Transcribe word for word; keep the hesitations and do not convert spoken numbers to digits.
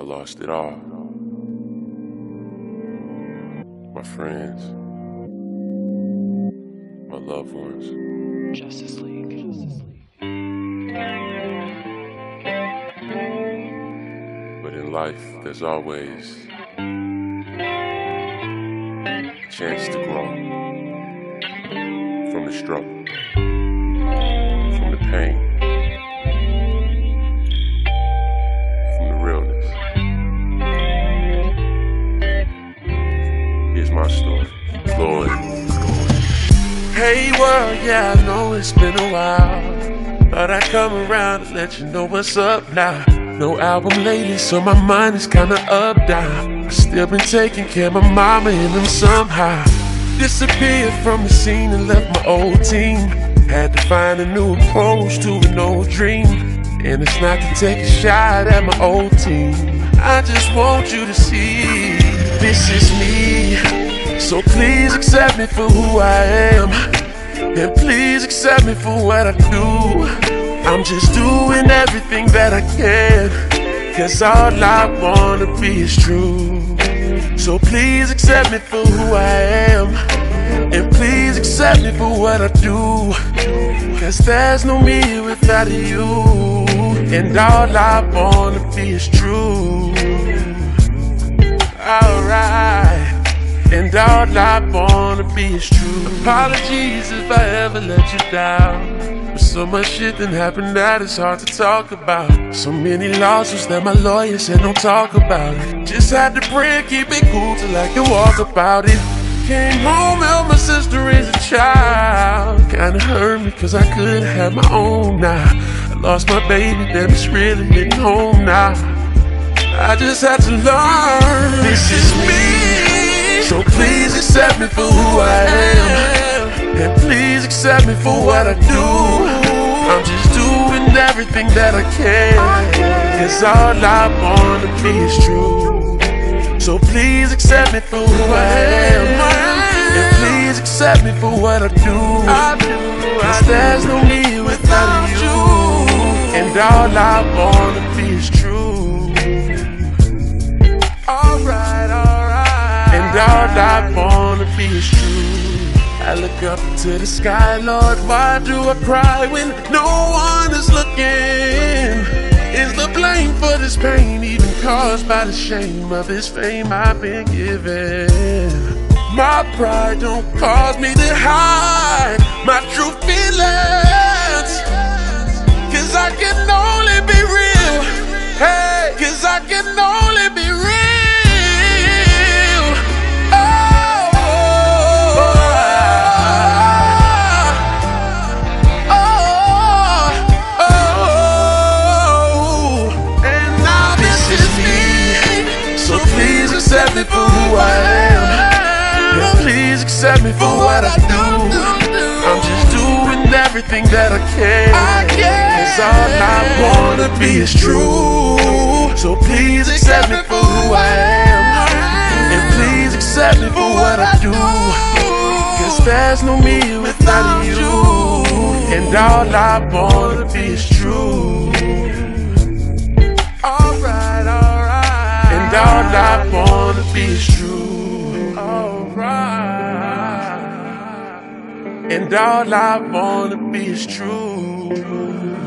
I lost it all. My friends, my loved ones. Justice League. Justice League. But in life, there's always a chance to grow from the struggle, from the pain, from the realness. Here's my story. Floyd. Hey world, yeah, I know it's been a while, but I come around to let you know what's up now. No album lately, so my mind is kinda up down. I still been taking care of my mama and them somehow. Disappeared from the scene and left my old team. Had to find a new approach to an old dream. And it's not to take a shot at my old team. I just want you to see this is me. So please accept me for who I am, and please accept me for what I do. I'm just doing everything that I can, cause all I wanna be is true. So please accept me for who I am, and please accept me for what I do, cause there's no me without you, and all I wanna be is true. Alright. And all I wanna be is true. Apologies if I ever let you down, but so much shit done happened that it's hard to talk about. So many lawsuits that my lawyer said don't talk about it. Just had to pray and keep it cool till I can walk about it. Came home, helped my sister raise a child. Kinda hurt me cause I could've had my own now. I lost my baby, then it's really hitting home now. I just had to learn this is me. So please accept me for who I am, and please accept me for what I do. I'm just doing everything that I can, cause all I wanna be is true. So please accept me for who I am, and please accept me for what I do, cause there's no me without you, and all I wanna be is true. Alright, alright. And all I wanna be is true. I look up to the sky, Lord, why do I cry when no one is looking? Is the blame for this pain even caused by the shame of this fame I've been given? My pride don't cause me to hide my true feelings, cause I can only be real. Hey, cause I can only be real. Accept me for who I am, and please accept me for what I do. I'm just doing everything that I can, cause all I wanna be is true. So please accept me for who I am, and please accept me for what I do, cause there's no me without you, and all I wanna be is true. Alright, alright. And all I wanna be is true. Alright. And all I wanna be is true.